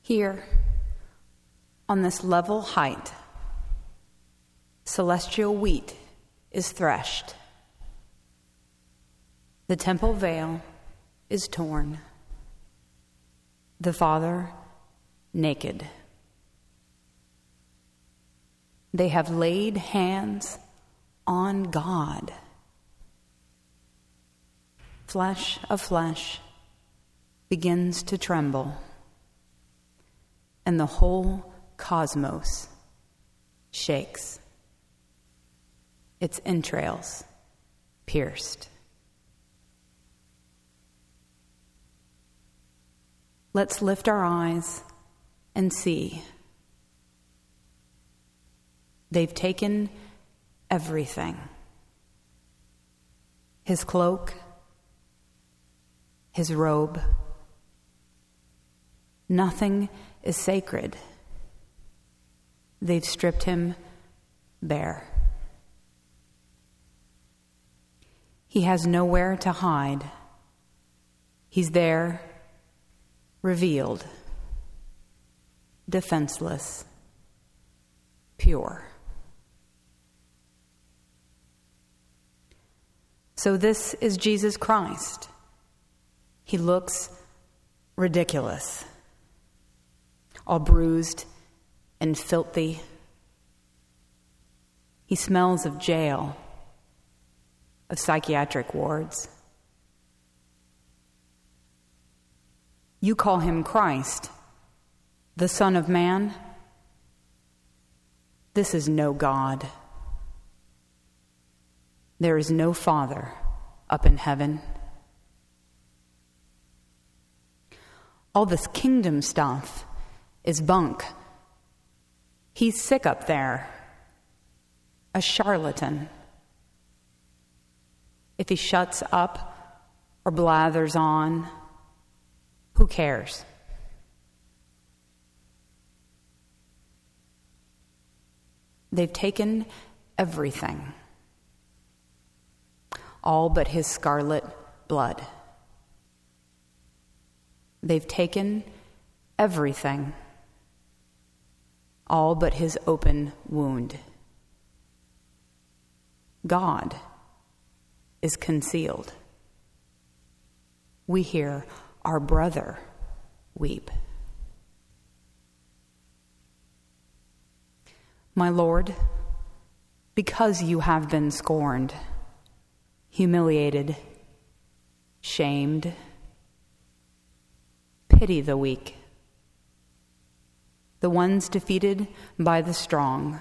Here, on this level height, celestial wheat is threshed. The temple veil is torn. The Father naked. They have laid hands on God. Flesh of flesh begins to tremble, and the whole cosmos shakes, its entrails pierced. Let's lift our eyes and see. They've taken everything. His cloak, his robe. Nothing is sacred. They've stripped him bare. He has nowhere to hide. He's there, revealed, defenseless, pure. So this is Jesus Christ. He looks ridiculous, all bruised and filthy. He smells of jail, of psychiatric wards. You call him Christ, the Son of Man? This is no God. There is no Father up in heaven. All this kingdom stuff is bunk. He's sick up there, a charlatan. If he shuts up or blathers on, who cares? They've taken everything, all but his scarlet blood. They've taken everything, all but his open wound. God is concealed. We hear our brother weep. My Lord, because you have been scorned, humiliated, shamed, pity the weak, the ones defeated by the strong.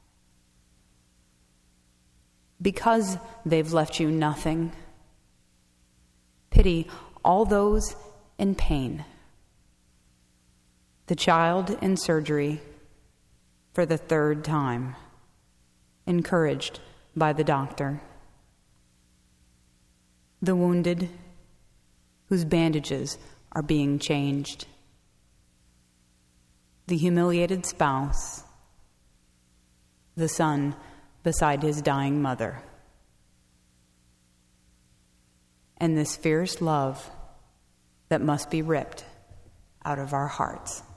Because they've left you nothing, pity all those in pain. The child in surgery for the third time, encouraged by the doctor. The wounded whose bandages are being changed. The humiliated spouse. The son beside his dying mother. And this fierce love that must be ripped out of our hearts.